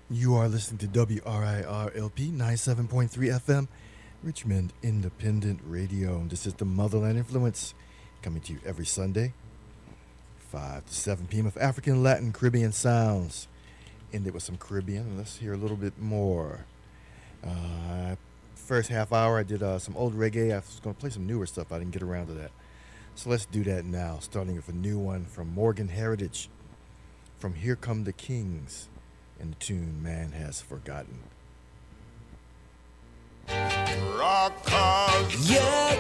You are listening to WRIR-LP 97.3 FM, Richmond Independent Radio. This is the Motherland Influence, coming to you every Sunday, 5 to 7 p.m. of African, Latin, Caribbean sounds. Ended with some Caribbean. Let's hear a little bit more. First half hour, I did some old reggae. I was going to play some newer stuff. I didn't get around to that. So let's do that now, starting with a new one from Morgan Heritage, from Here Come the Kings, and the tune Man Has Forgotten. Rockers. Yeah.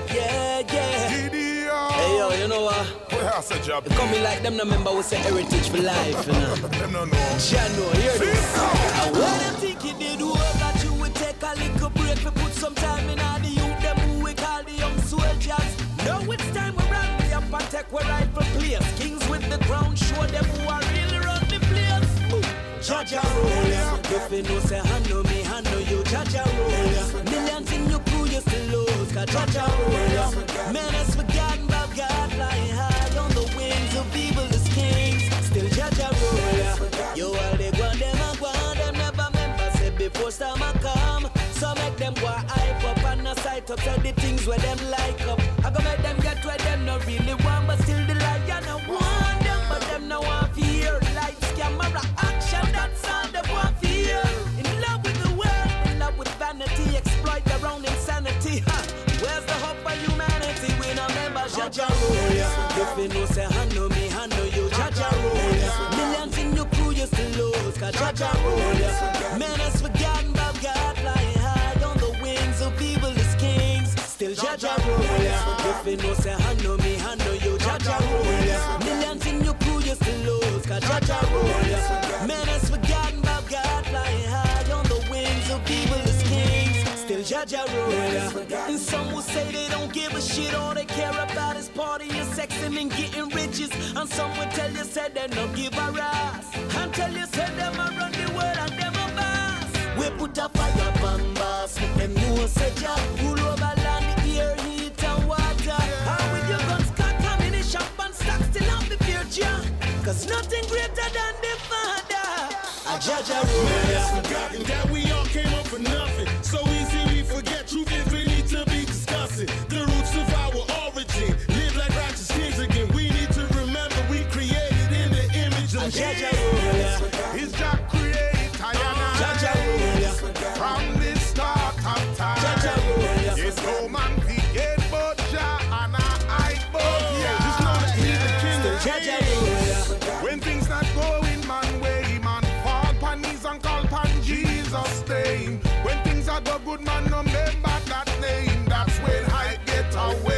Gideon. Hey yo, you know what? We have a job. You coming like them, no member we say heritage for life, you know. Them no know. Jano, hear this. And what them think you did, whoever you would take a little break to put some time in all the youth, them who we call the young soldiers. Now it's time we run the up and take we rightful place. Kings with the crown, show them who are really run the place. Jaja roll, if you know say handle me, handle you. Jaja roll, millions in your crew you still lose. Cause Jaja roll, man has forgotten about God flying high on the wings of evil as kings. Still Jaja roll, you all they go them never remember said before summer come. So make them go hype up and a sight up. Say the things where them like up. I go make them get where them no really want, but still the lion no want them, but them no want fear. Lights, camera, action, that's all they want fear. In love with the world, in love with vanity, exploit their own insanity. Ha. Where's the hope for humanity? We no member Jaja roll. If you know say handle me, handle you. Jaja roll. Millions in your crew you still lose. Cause Jaja roll. Man has forgotten about God flying high on the wings of evil as kings. Still Jaja roll. If you know say handle me, handle you. Jaja roll. Millions in your crew you still lose. Cause Jaja roll. Man has forgotten about God flying high on the wings of evil as kings. Still Jaja roll. And some will say they don't give a shit. All they care about is partying, sexing and getting riches. And some will tell you say they don't give a ass. And tell you say them a run the world and them a boss. We put a fire bombas, make them know say ja. Rule over land, the air, heat and water. And with your guns, cock, ammunition, and stock still on the future. Cause nothing greater than the Father. A Jaja roll. Man has forgotten that we all came up for nothing. So easy we forget truth if we need to be discussing. The roots of our origin. Live like righteous kings again. We need to remember we created in the image of Jaja roll. His job create Jaja roll. from the start of time. Jaja roll. Yes, no man forget but Jah and I both. Yeah, just know that he's the king of Jaja kings. roll. When things not going man way, man fall pan knees and call pan Jesus' name. When things are go good, man remember that name. That's when I get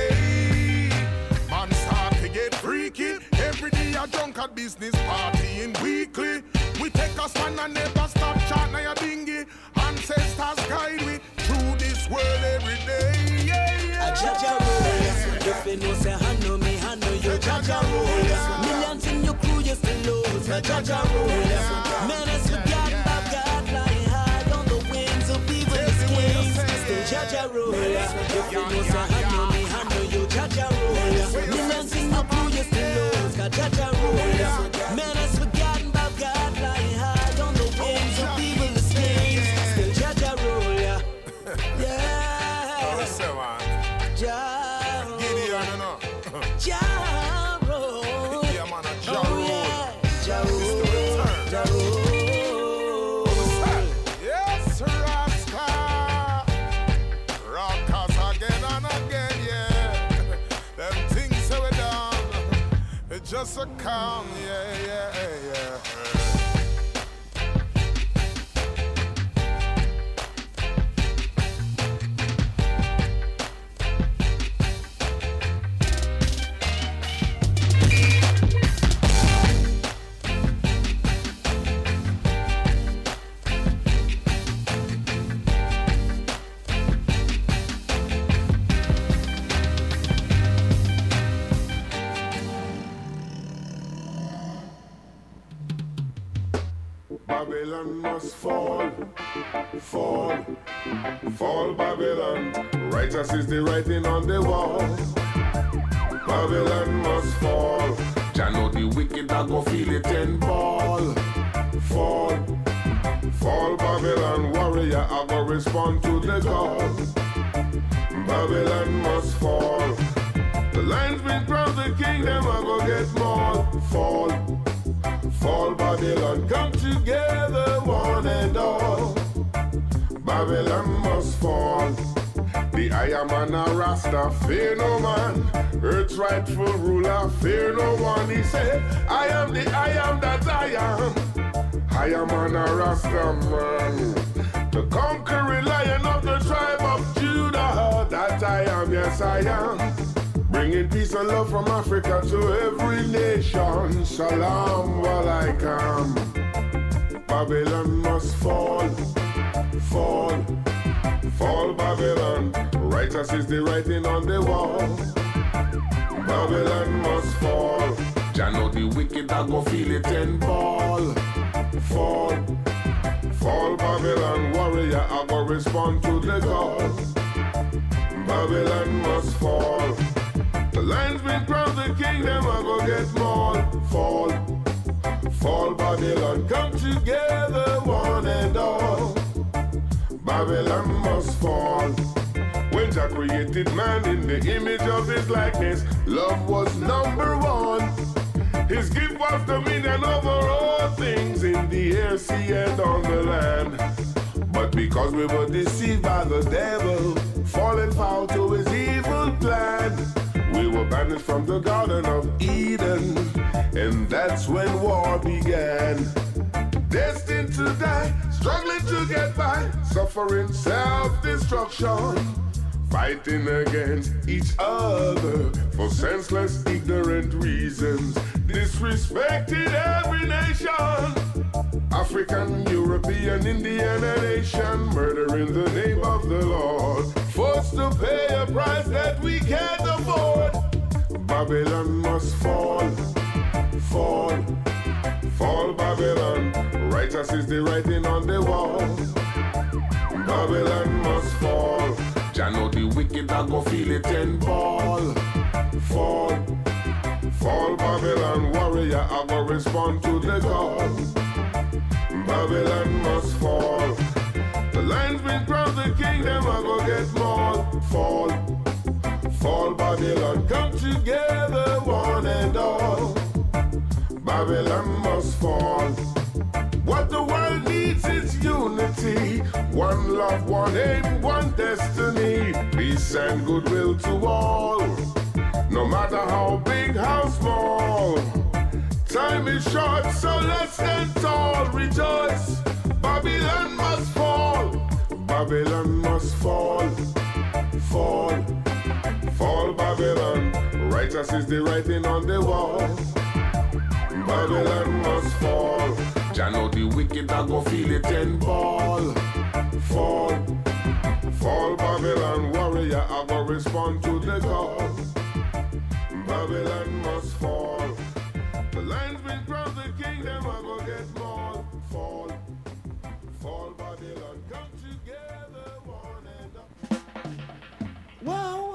away. Man start to get freaky. Every day a drunk at business partying weekly. We take a stand and never stop chat na your dingy. Ancestors guide we through this world every day. Yeah. A Jaja roll. If you know say handle me, handle you. Jaja roll. Millions in your crew you still lose. A Jaja roll. Man has forgotten about God flying high on the wings of evil as kings. Still Jaja roll. If you know say handle me, handle you. Jaja roll. Millions in your crew you still lose. A Jaja roll. Man has forgotten about God flying high on the wings of evil as kings. Still Jaja roll. Yeah. Say, man. Jah Gideon, no. Jah roll. Yeah, man, a Jah Oh roll. yeah, Jah roll. Jah roll. Yes, Rasta. Rockers again and again, yeah. Them things say we done. It just a come, yeah. Babylon must fall, Babylon. Righteous is the writing on the walls. Babylon must fall. Jah know the wicked a go feel it and fall. Fall Babylon warrior, I go respond to the call. Babylon must fall. The lines been crossed, the kingdom I go get more. Fall, fall Babylon, come together one and all. Babylon must fall. The I am and a Rasta, fear no man. Earth's rightful ruler, fear no one. He said, I am the I am that I am. I am an a Rasta man. The conquering lion of the tribe of Judah. That I am, yes I am. Bringing peace and love from Africa to every nation. Salam alaikum. Babylon must fall, fall, fall Babylon. Righteous is the writing on the wall. Babylon must fall. Jah know the wicked I go feel it and fall. Fall, fall Babylon warrior, I go respond to the call. Babylon must fall. The lines been crossed, the kingdom I go get more. Fall, fall Babylon, come together one and all. Babylon must fall. When Jah created man in the image of his likeness, love was number one. His gift was dominion over all things in the air, sea, and on the land. But because we were deceived by the devil, falling foul to his evil plan, we were banished from the Garden of Eden, and that's when war began. Destined to die, struggling to get by, suffering self-destruction, fighting against each other for senseless, ignorant reasons. Disrespected every nation, African, European, Indian, and Asian, murdering the name of the Lord, forced to pay a price that we can't afford. Babylon must fall, fall, fall Babylon. Righteous is the writing on the wall. Babylon must fall. Jah know the wicked I go feel it and fall, fall, fall Babylon warrior, I go respond to the call. Babylon must fall. The lines been crossed, the kingdom I go get more. Fall, fall Babylon, come together one and all. Babylon must fall. What the world needs is unity, one love, one aim, one destiny, peace and goodwill to all, no matter how big, how small. Time is short, so let's stand tall, rejoice. Babylon must fall, Babylon must fall, fall, fall Babylon. Righteous is the writing on the wall. Babylon must fall. Jah know the wicked I go feel it and fall, fall, fall Babylon warrior, I go respond to the call. Babylon must fall. The lines been crossed, the kingdom I go get more. Fall, fall Babylon, come together one and all.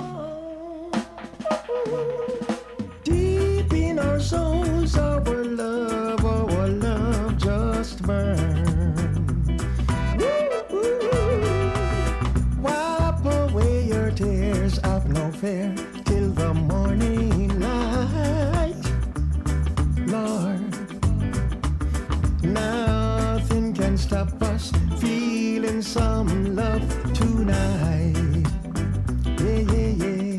Whoa, deep in our souls, our love just burn. Wipe away your tears, have no fear till the morning light. Lord, nothing can stop us feeling some love tonight. Yeah, yeah,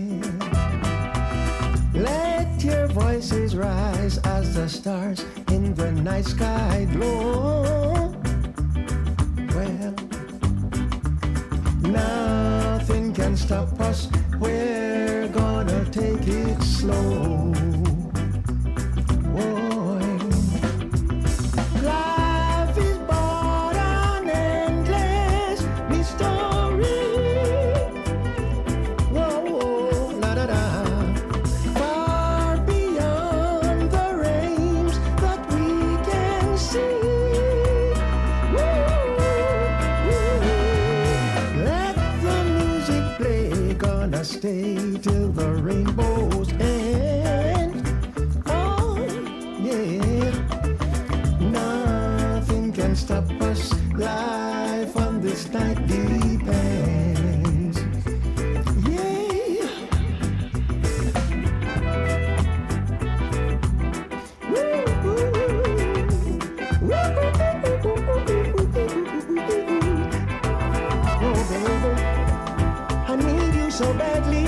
yeah. Let your voices rise as the stars in the night sky glow. Well, nothing can stop us, we're gonna take it slow. Boy, life is but an endless mystery. Whoa, la da da. Far beyond the range that we can see. Let the music play, gonna stay till the rainbow's end. Oh, yeah. Nothing can stop us, life on this night depends. Yeah. Oh, baby, I need you so badly.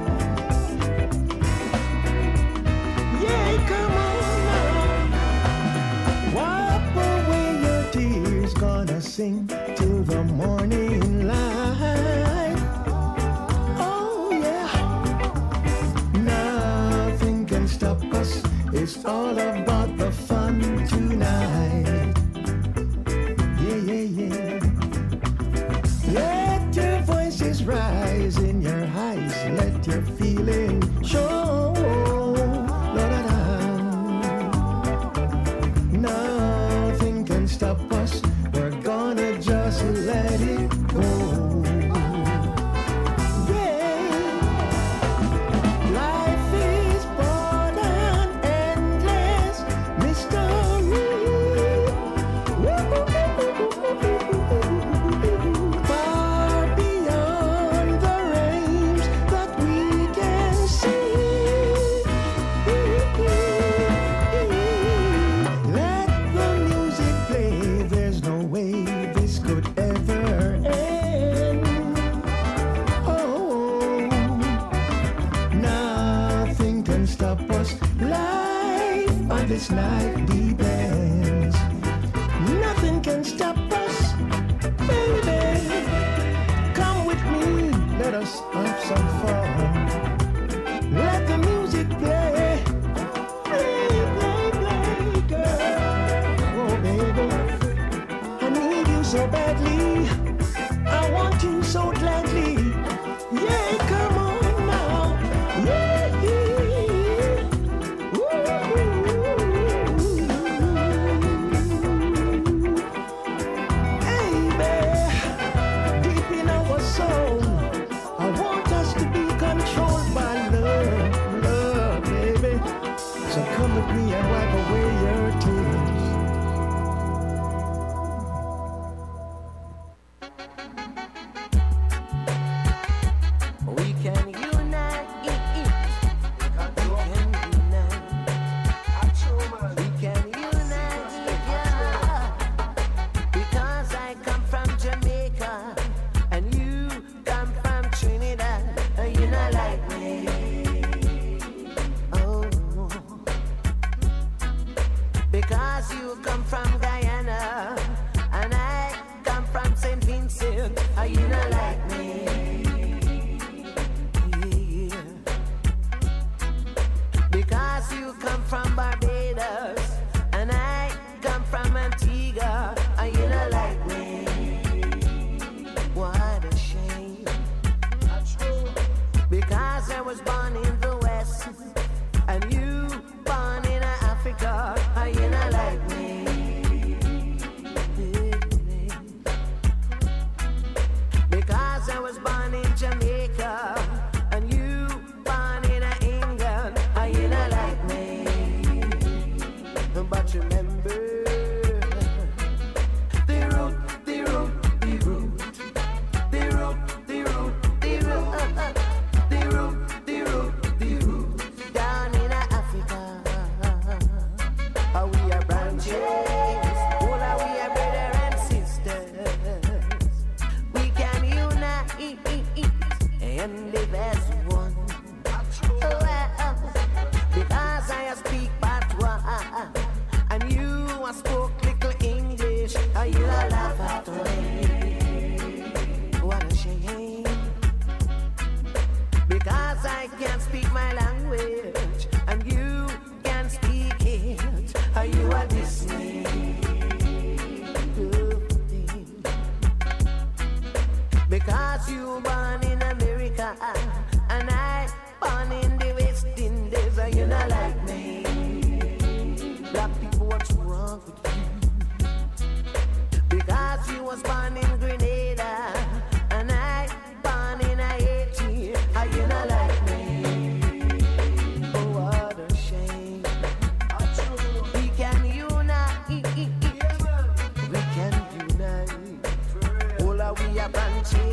Yeah, come on now. Gonna sing till the morning light. Oh yeah, nothing can stop us. It's all about the fun tonight. Yeah, yeah, yeah. Let your voices rise in your eyes. Let your feeling show. Nothing can stop us. Just let it go. Yeah. Life is broad and endless mystery. Far beyond the range that we can see. Let the music play. There's no way could ever end. Oh, nothing can stop us. Life on this night depends. Nothing can stop us, baby. Come with me, let us have some fun. Let the music play. Play, play, play, girl. Oh, baby, so badly, I want you so gladly. Yeah, come on now. Yeah, yeah. Hey, babe, deep in our soul, I want us to be controlled by love, love, baby. So come with me and wipe away your tears.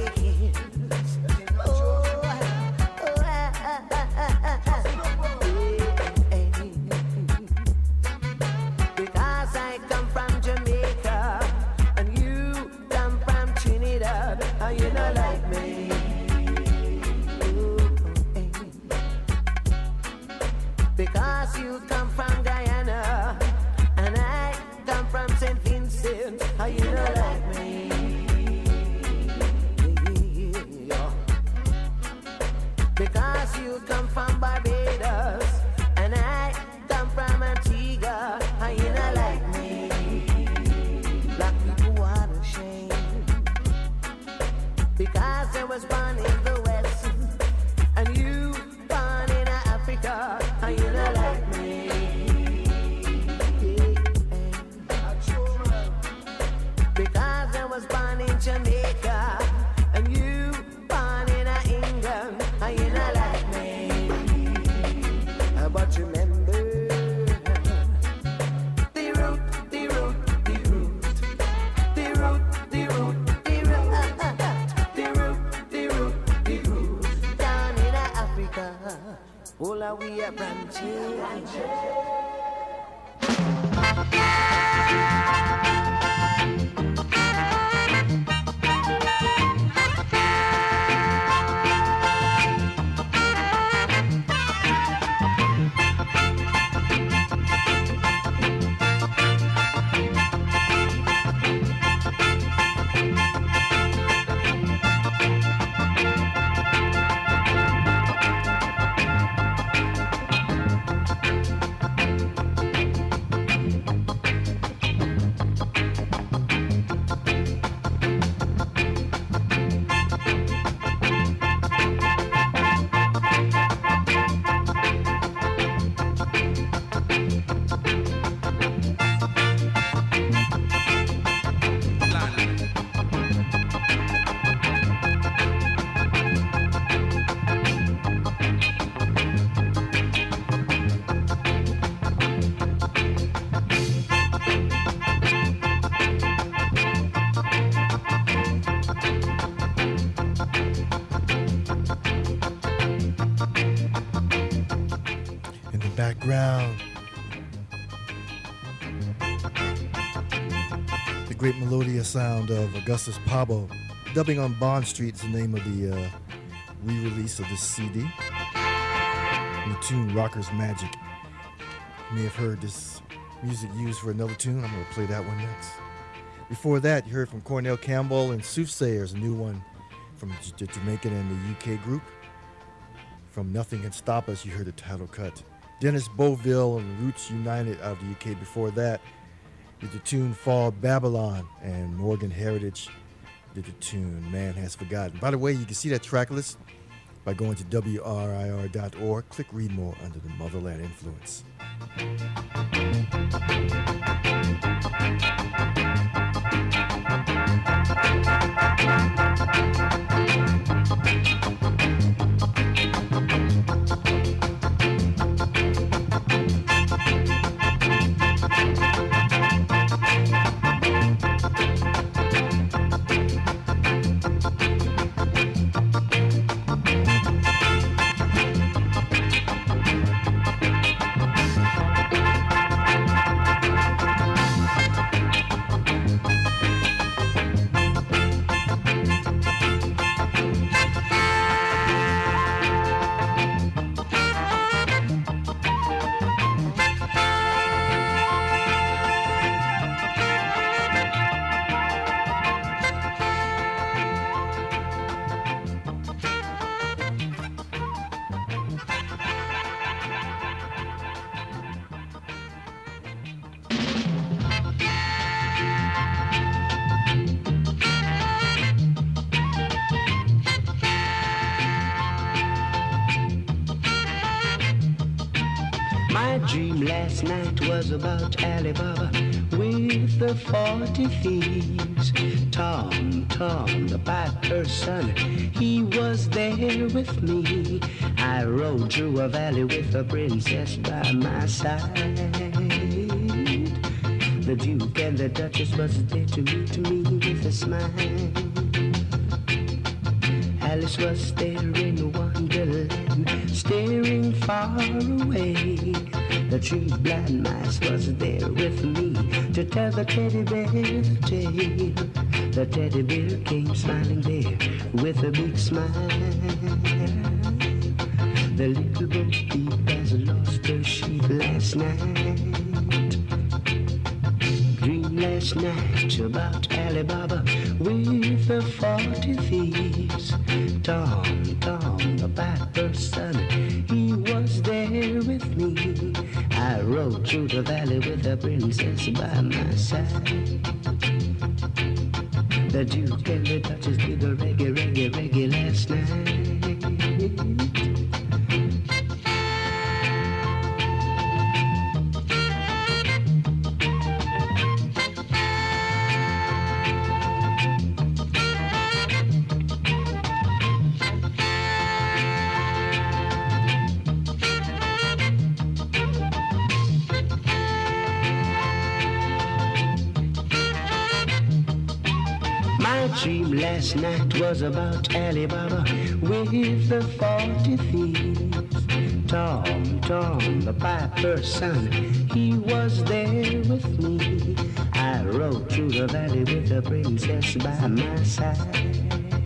Because I come from Jamaica and you come from Trinidad, and you not like me. Because you come from Guyana and I come from St. Vincent, and you not like me. Because you come from Barbados and I come from Antigua, and you not like me. Black people what a shame. Because I was born in the West and you born in Africa, and you not like me. Because I was born in Jamaica and you born in England, and you not like me. But remember the root, the root, the root, the root, the root, the root, the root, the root, the root. Down in Africa, all are we are branches. Background. The great melodious sound of Augustus Pablo. Dubbing on Bond Street is the name of the re-release of this CD. And the tune Rocker's Magic. You may have heard this music used for another tune. I'm going to play that one next. Before that, you heard from Cornell Campbell and Soothsayers, a new one from the Jamaican and the UK group. From Nothing Can Stop Us, you heard the title cut. Dennis Boville and Roots United out of the UK. Before that, did the tune Fall Babylon, and Morgan Heritage did the tune Man Has Forgotten. By the way, you can see that track list by going to WRIR.org. Click Read More under the Motherland Influence. dream last night was about Alibaba with the 40 thieves. Tom, the piper's son, he was there with me. I rode through a valley with a princess by my side. The Duke and the Duchess was there to meet me with a smile. Alice was there in Wonderland, staring far away. The tree blind mice was there with me to tell the teddy bear the tale. The teddy bear came smiling there with a big smile. The little Bo Peep has lost her sheep last night. Dreamed last night about Ali Baba with the 40 thieves. Tom, the piper's son, he was there with me. I rode through the valley with the princess by my side. The Duke and the Duchess did the reggae last night. Dream last night was about Ali Baba with the 40 thieves. Tom, the piper's son, he was there with me. I rode through the valley with the princess by my side.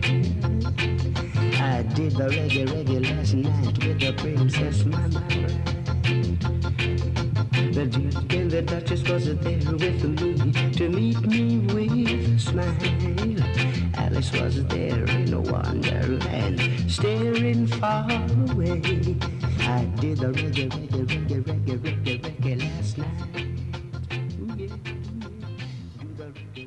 I did the reggae last night with the princess, my bride. The Duke and the Duchess was there with me to meet me with a smile. Alice was there in a wonderland, staring far away. I did the reggae last night. Ooh, yeah. Do the reggae.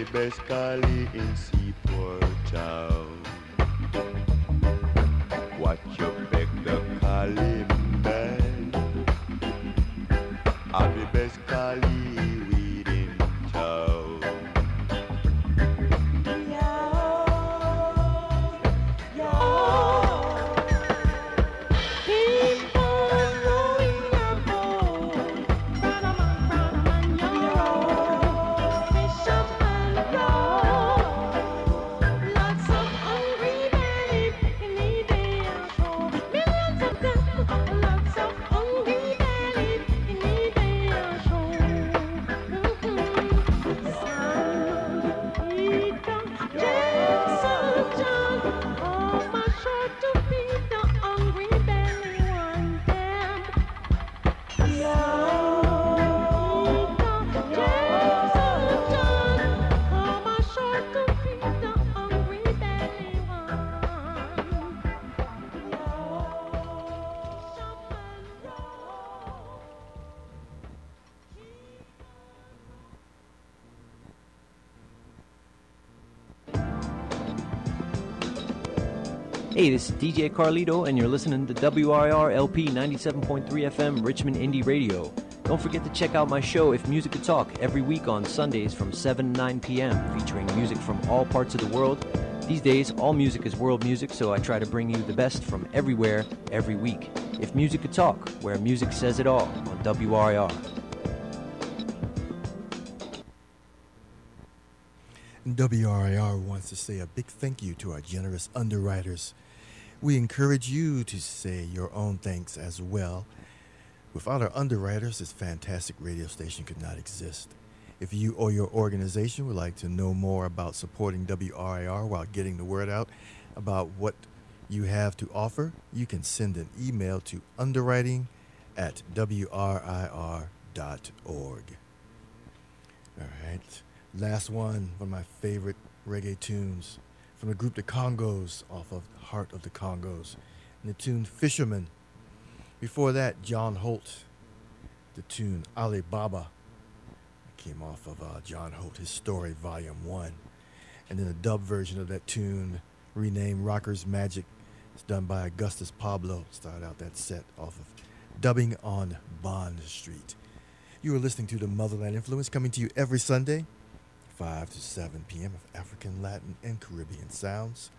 best collie in Seaport Town. Watch your back, the collie man. I'm the best collie weed in town. Hey, this is DJ Carlito, and you're listening to WIR LP 97.3 FM Richmond Indie Radio. Don't forget to check out my show, If Music Could Talk, every week on Sundays from 7 to 9 p.m., featuring music from all parts of the world. These days, all music is world music, so I try to bring you the best from everywhere, every week. If Music Could Talk, where music says it all, on WIR. WRIR wants to say a big thank you to our generous underwriters. We encourage you to say your own thanks as well. Without our underwriters, this fantastic radio station could not exist. If you or your organization would like to know more about supporting WRIR while getting the word out about what you have to offer, you can send an email to underwriting@wrir.org. All right. Last one of my favorite reggae tunes from the group The Congos off of Heart of the Congos, and the tune Fisherman. Before that, John Holt, the tune Alibaba, came off of John Holt, His Story, Volume 1. And then a dub version of that tune, renamed Rocker's Magic, it's done by Augustus Pablo. Started out that set off of Dubbing on Bond Street. You are listening to the Motherland Influence, coming to you every Sunday, 5 to 7 p.m. of African, Latin, and Caribbean sounds.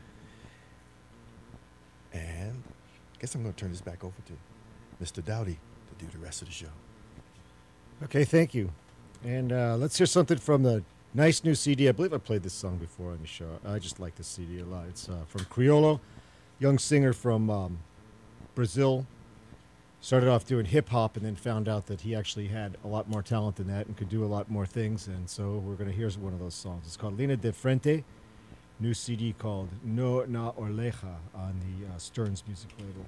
And I guess I'm going to turn this back over to Mr. Dowdy to do the rest of the show. Okay, thank you. And let's hear something from the nice new CD. I believe I played this song before on the show. I just like this CD a lot. It's from Criollo, young singer from Brazil. Started off doing hip-hop and then found out that he actually had a lot more talent than that and could do a lot more things. And so we're going to hear one of those songs. It's called Linha de Frente. New CD called No Na Orleja on the Stearns music label.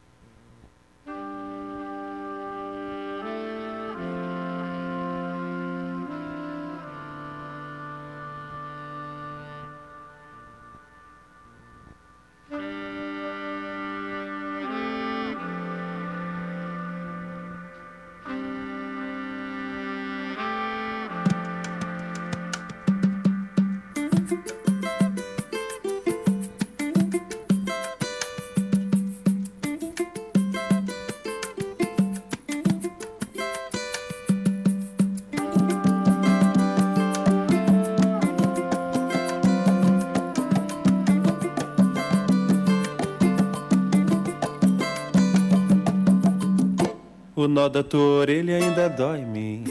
O nó da tua orelha ainda dói em mim.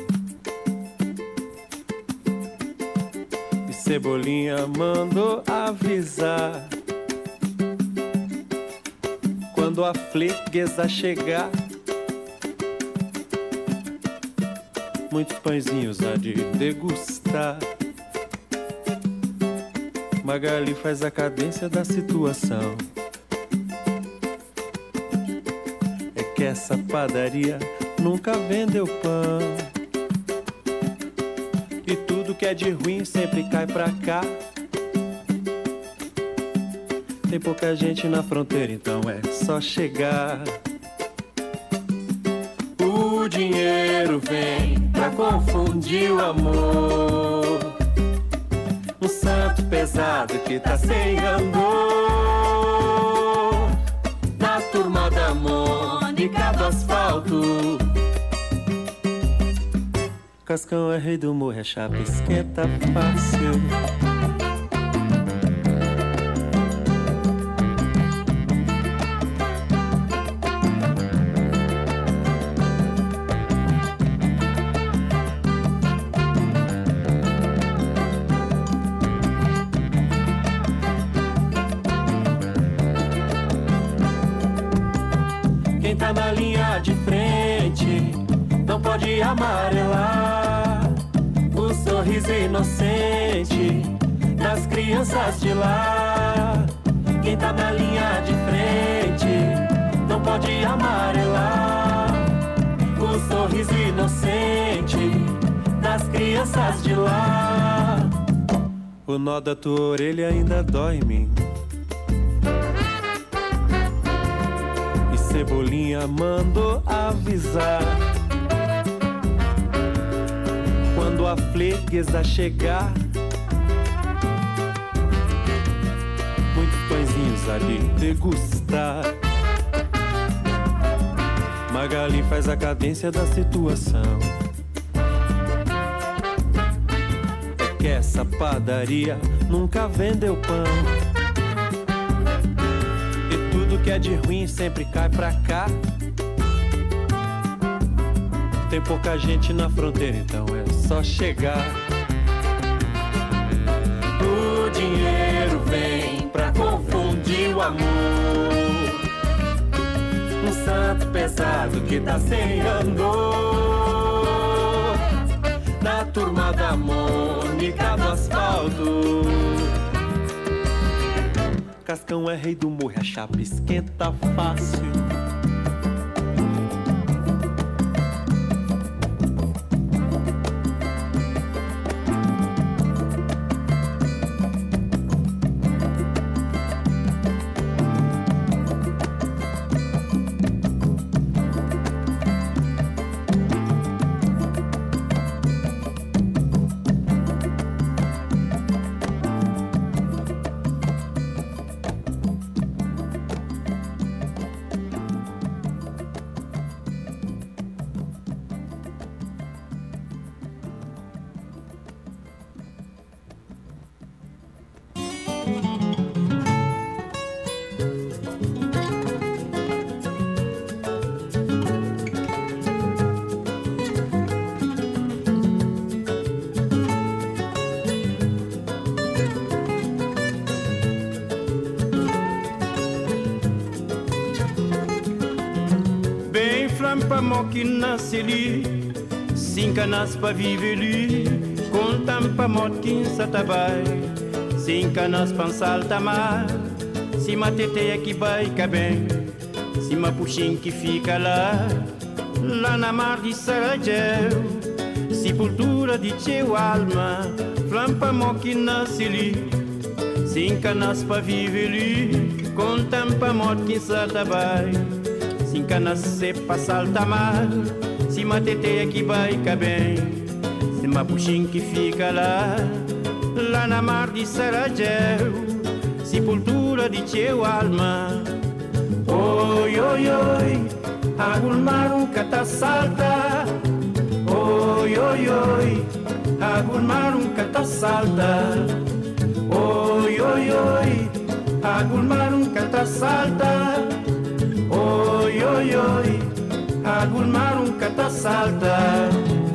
E Cebolinha mandou avisar. Quando a freguesa chegar, muitos pãezinhos há de degustar. Magali faz a cadência da situação. Que essa padaria nunca vendeu pão. E tudo que é de ruim sempre cai pra cá. Tem pouca gente na fronteira, então é só chegar. O dinheiro vem pra confundir o amor. santo pesado que tá sem andor. Na turma da Mônica do asfalto. Cascão é rei do morro, a chapa esquenta fácil. Quem tá na linha de frente não pode amarelar o sorriso inocente das crianças de lá. Quem tá na linha de frente não pode amarelar o sorriso inocente das crianças de lá. O nó da tua orelha ainda dói em mim. E Cebolinha mandou avisar. Quando a freguesa chegar, muitos pãezinhos ali degustar. Magali faz a cadência da situação. É que essa padaria nunca vendeu pão. E tudo que é de ruim sempre cai pra cá. Tem pouca gente na fronteira, então é só chegar. O dinheiro vem pra confundir o amor. Um santo pesado que tá sem andor. Na turma da Mônica do asfalto. Cascão é rei do morro, a chapa esquenta fácil. Qui nasce ali, cinca nas pa vive ali, contam pa mot quin sa tabai, cinca nas pansal tamar, si ma tete que vai cabem, si ma puxin que fica lá, lá na mar de Sarajeu, sepultura de teu alma, flampa mo que nasce ali, cinca nas pa vive ali, contam pa mot quin sa tabai. Cinca nasce pa salta mar, se ma tete que vai cabem, se ma puxin que fica lá, lá na mar de Sarajeu, sepultura de teu alma. Oi, oi, oi, agul maru cata salta. Oi, oi, oi, agul maru cata salta. Oi, oi, oi, agul maru cata salta. Oi, oi, oi, agul maru cata salta.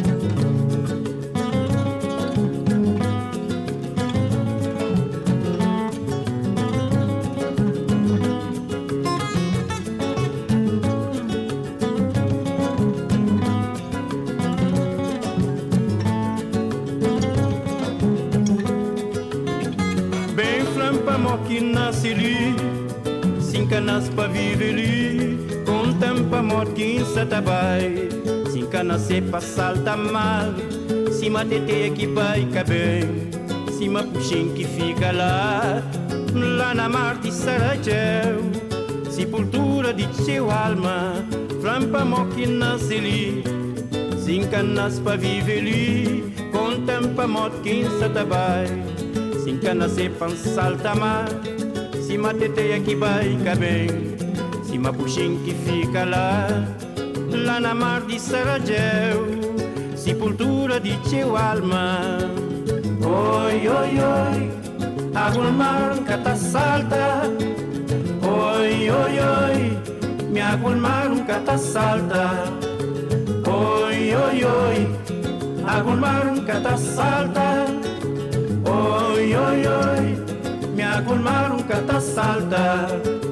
Bem flampa mo que nasce ali, cinca nas pa vive ali, contam pa mort que sa tabai, cinca nasce pa salta mal, se ma tete que vai cabem, se ma puxin que fica lá, lá na mar de Sarajeu, sepultura de teu alma, flampa mo que nasce ali, cinca nas pa vive ali, contam pa mort que sa tabai, Sincana se salta mar. Se mateteia que baica bem. Se mapuxim que fica lá. Lá na mar de Saragel. Sepultura de teu alma. Oi, oi, oi. Água mar cata salta. Oi, oi, oi. Me água mar cata salta. Oi, oi, oi. Água mar cata salta. Oi, oi, oi. Me água mar cata salta.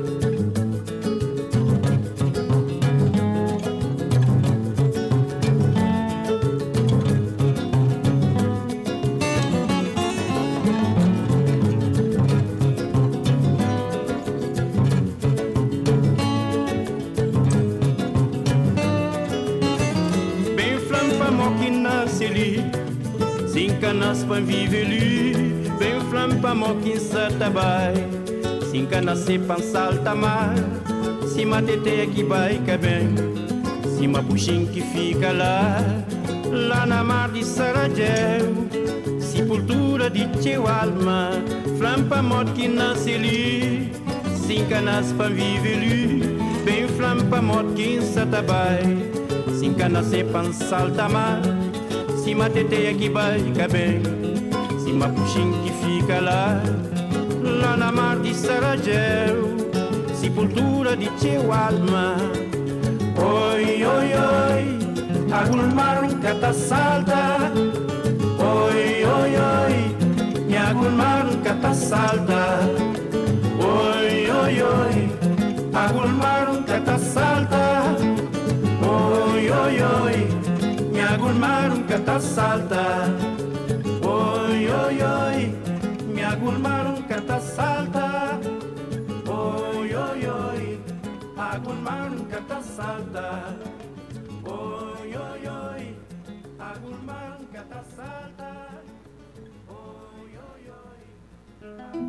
Sincanas para viver ali, bem flampa moquin satabai. Sincanas se salta mar, se matete que baica bem, se mapuxim que fica lá, lá na mar de Saragel, sepultura de teu alma, flampa moquin nasce ali, sincanas para viver ali, bem flampa moquin satabai. Sincanas se salta mar. Se mateteia que baica bem, se mapuxim que fica lá, lá na mar de Saragel, sepultura de teu alma. Oi, oi, oi, água mar cata salta. Oi, oi, oi, minha água mar cata salta. Oi, oi, oi, água mar cata salta. Oi, oi, oi. Água mar cata salta. Oi, oi, oi. Me água mar cata salta. Oi, oi, oi. Água mar cata salta. Oi, oi, oi. Água mar cata salta. Oi, oi, oi.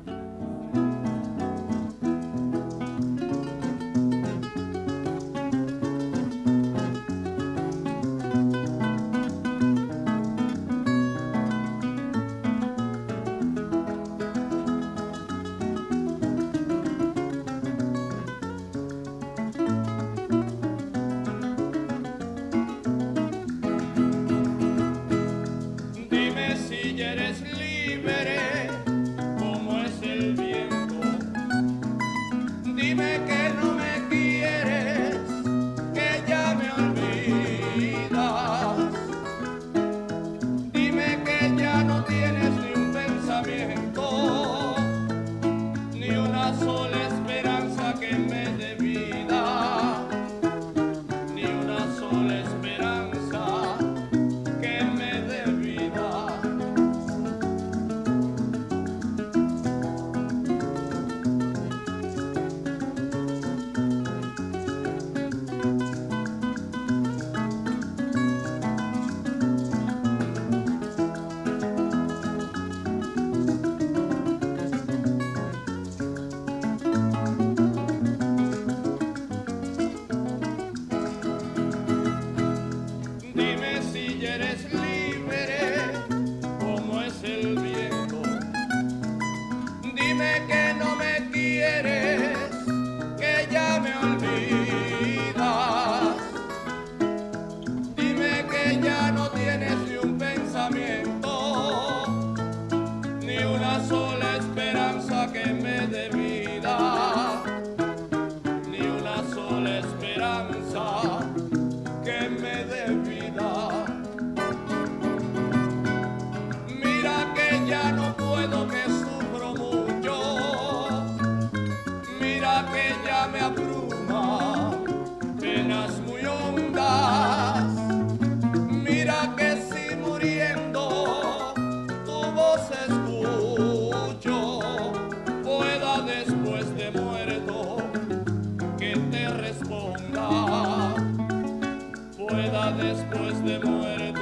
Después de muerto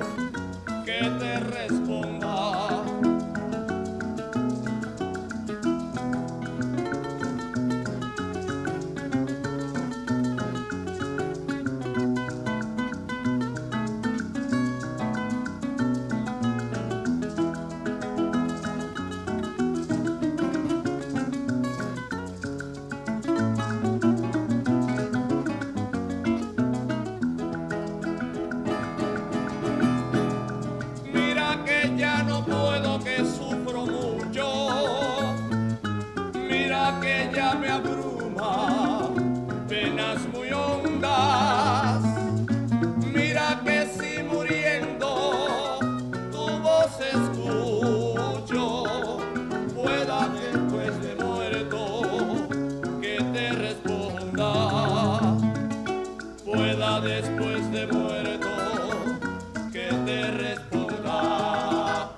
que te responda. pueda después de muerto que te responda.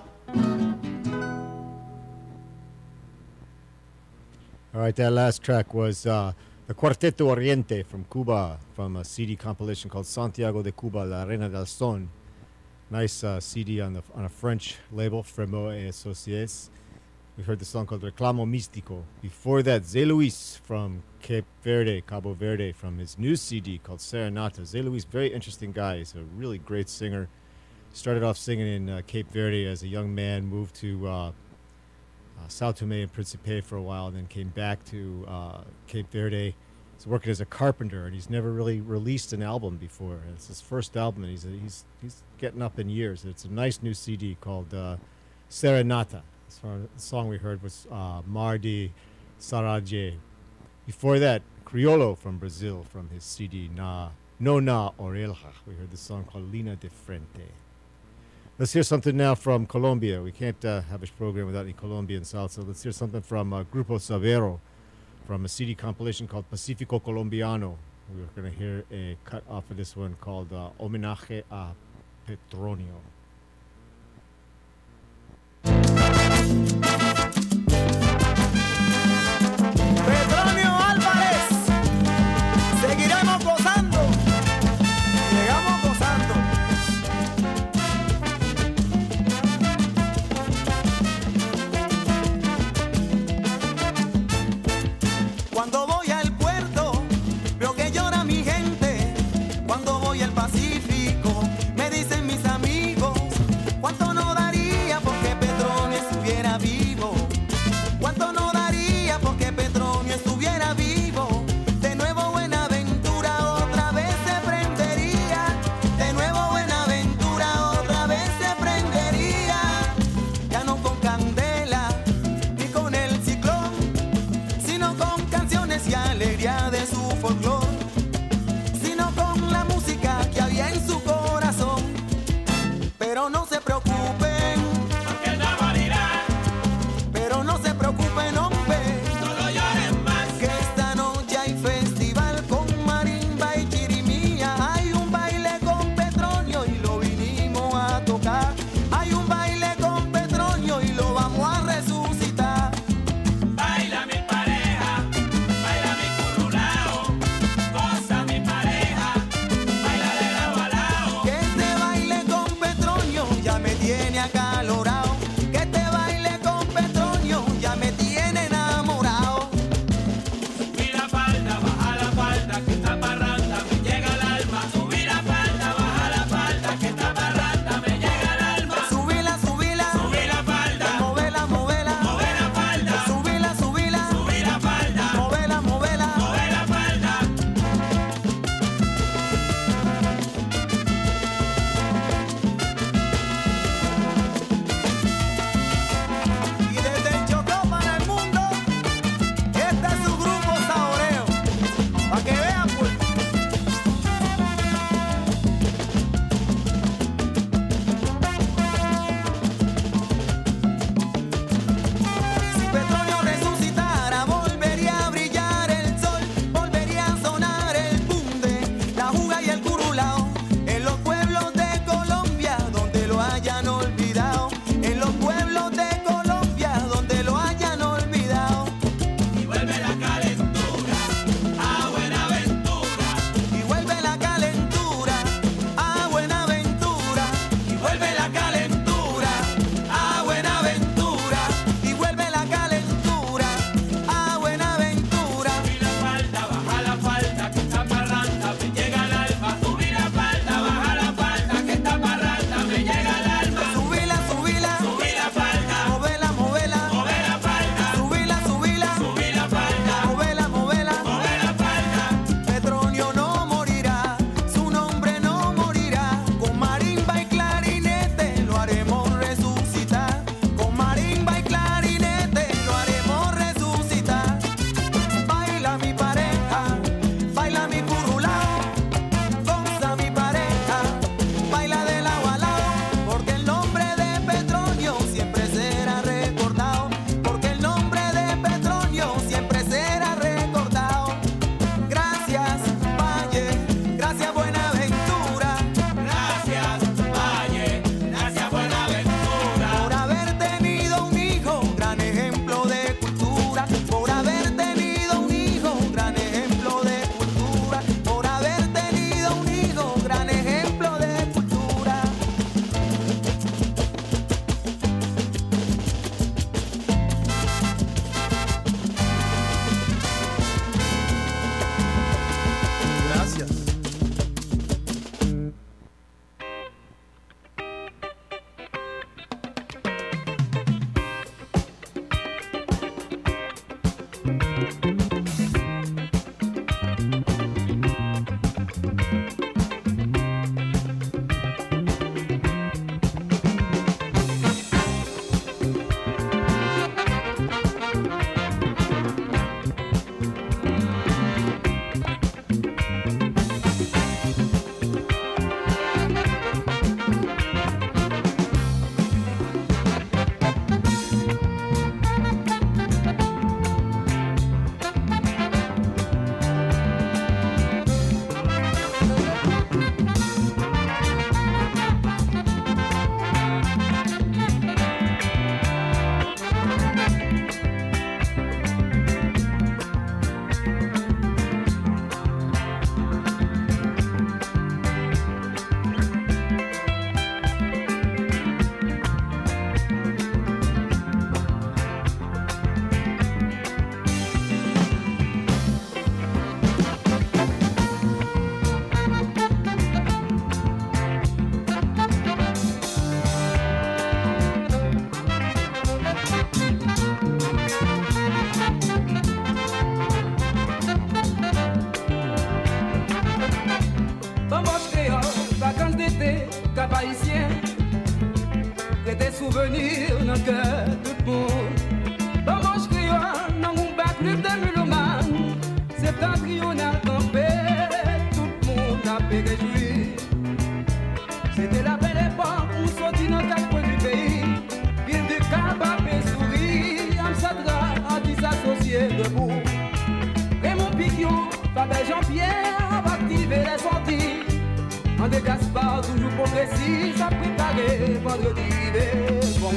All right, that last track was the Cuarteto Oriente from Cuba, from a CD compilation called Santiago de Cuba, La Reina del Son. Nice CD on a French label, Fremont et Associés. We heard the song called Reclamo Místico. Before that, Zé Luis from Cape Verde, Cabo Verde, from his new CD called Serenata. Zé Luis, very interesting guy. He's a really great singer. Started off singing in Cape Verde as a young man, moved to Sao Tome and Principe for a while, and then came back to Cape Verde. He's working as a carpenter, and he's never really released an album before. It's his first album, and he's getting up in years. It's a nice new CD called Serenata. The song we heard was Mar de Saraje. Before that, Criollo from Brazil, from his CD Nona Orelha. We heard the song called Lina de Frente. Let's hear something now from Colombia. We can't have a program without any Colombian salsa. Let's hear something from Grupo Sabero, from a CD compilation called Pacifico Colombiano. We're going to hear a cut off of this one called Homenaje a Petronio. Petronio Álvarez, seguiremos gozando, llegamos gozando. Cuando voy al puerto, veo que llora mi gente. Cuando voy al Pacífico, me dicen mis amigos peuple haïtien, que des souvenirs dans le cœur tout le monde. Bon manche créole, dans mon bac, plus de muloman, septentrional campé, tout le monde a pu réjouir. C'était la belle époque, on sortit dans 4 coins du pays, ville de Cabapé souris, Amsadra, anti s'associer debout. Raymond Piquion, Fabien Jean-Pierre, va activer les sorties. André Gaspard, toujours progressiste, à préparer vendredi hiver, bon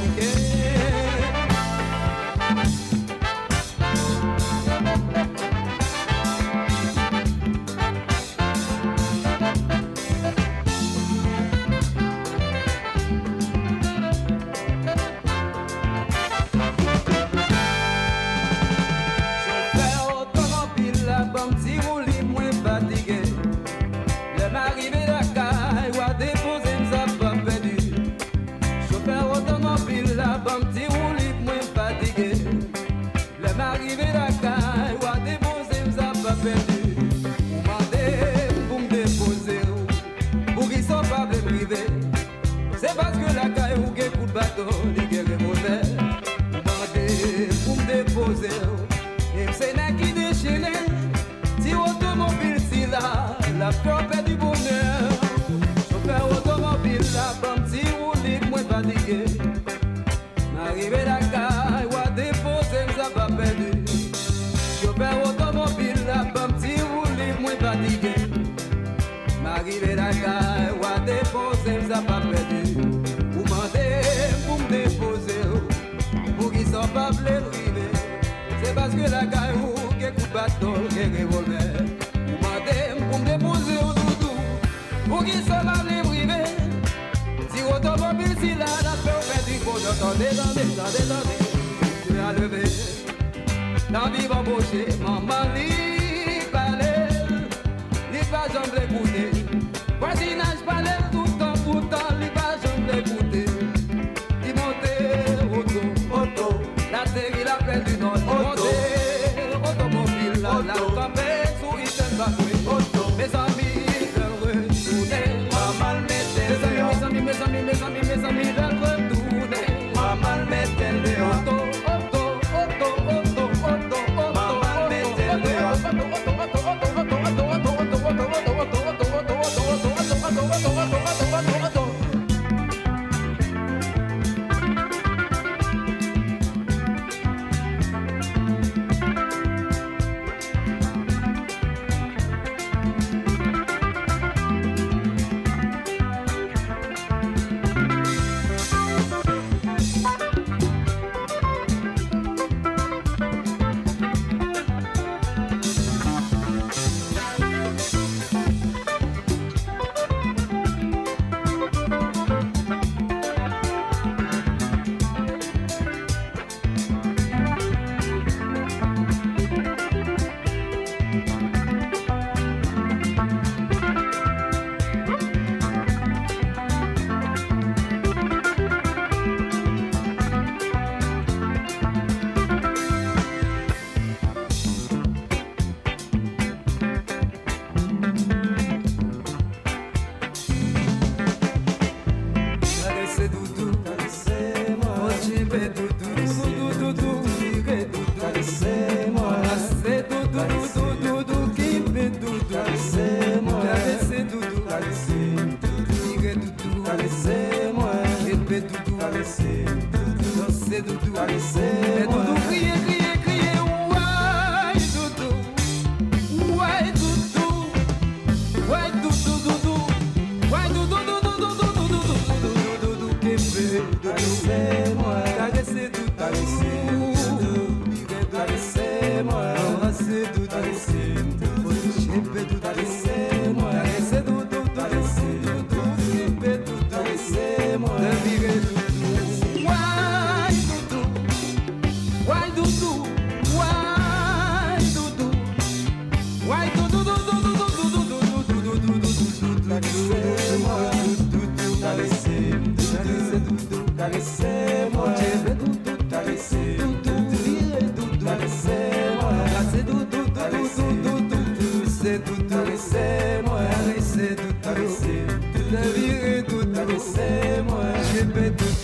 c'est parce que la caille ou qu'un coup de bateau, les guerres mauvais. Demandez pour me déposer, et c'est là qui déchaîne. Si automobile, si là, la peur perd du bonheur. Chauffeur automobile, la bombe, si vous dites, moi fatigué. M'arriver la caille ou à déposer, ça va perdu. Chauffeur automobile, la bombe, si vous dites, moi fatigué. M'arriver la caille ou à déposer, ça va perdu. Vous mandez pour me déposer, pour qu'ils sont pas blessés. C'est parce que la caille ou qui coup de bateau, qui revolver. Vous mandez pour me déposer au doudou, pour qu'ils sont pas blessés. Si automobile, si là, la peur perdu, faut j'entendez, je vais enlever. Dans vivre embauché, maman, li palais, li pas jambe l'écouter. Voisinage palais, tout le temps, li pas jambe l'écouter. Il montait, auto, la série, la plaine du Nord. Il montait, automobile, la campagne, sous Iten Bakoué. Mes amis, veulent retourner. Maman, mettez mes amis, veulent retourner. Maman, mettez les auto.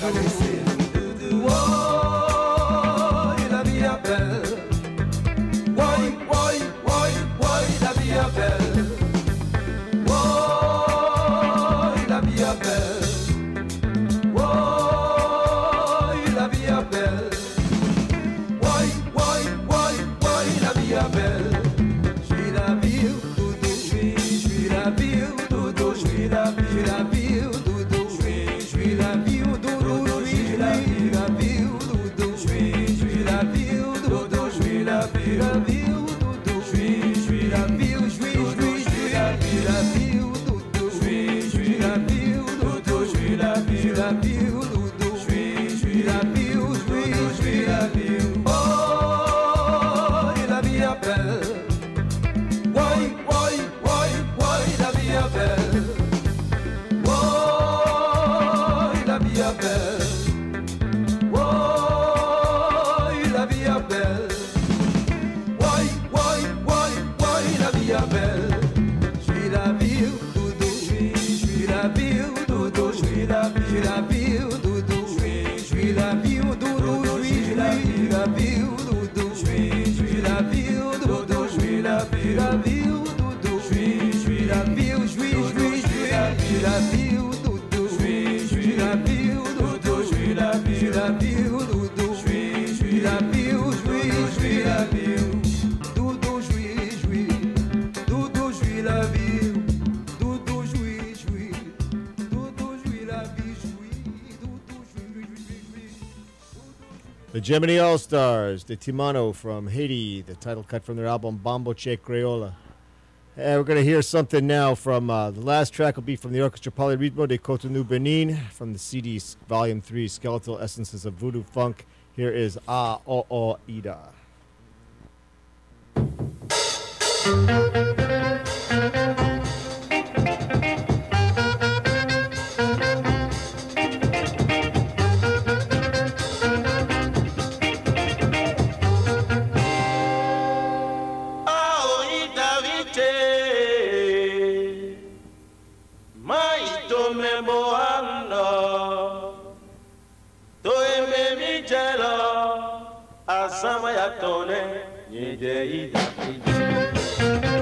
caressé. Oh, la vie est belle. La vie est belle. Oh, la vie est belle. Oh, la vie est belle. La vie est belle. Je suis la vie, doudou. Je suis la vie, doudou. Je suis la vie, doudou. Je suis la vie, doudou. Je suis la vie, doudou. Je suis la vie, doudou. Je suis la vie, doudou. Je suis la vie, je suis la vie, doudou. Je suis la vie, doudou. Je suis la vie, doudou. Je suis la vie. Oh, la vie est belle. La vie est belle. Oh, la vie est belle. Oh, la vie est belle. La vie est belle. Je suis la vie, doudou. Je suis la vie, doudou. Je suis la vie, doudou. Je suis la vie, doudou. Je suis la vie, doudou. Je suis la vie, doudou. Je suis la vie, doudou. Je suis la vie, doudou. Je suis la vie, doudou. Je suis la vie, doudou. Je suis la vie, doudou. Je suis la vie, doudou. Doudou, je suis la vie. Doudou, je suis la vie. The Gemini All-Stars, the Timano from Haiti, the title cut from their album Bombo Che Creola. And we're going to hear something now from the last track will be from the Orchestra Polyrythmo de Cotonou, Benin, from the CD Volume 3, Skeletal Essences of Voodoo Funk. Here is Ah Oh Oh Ida. Sama ya tone, nye de ida.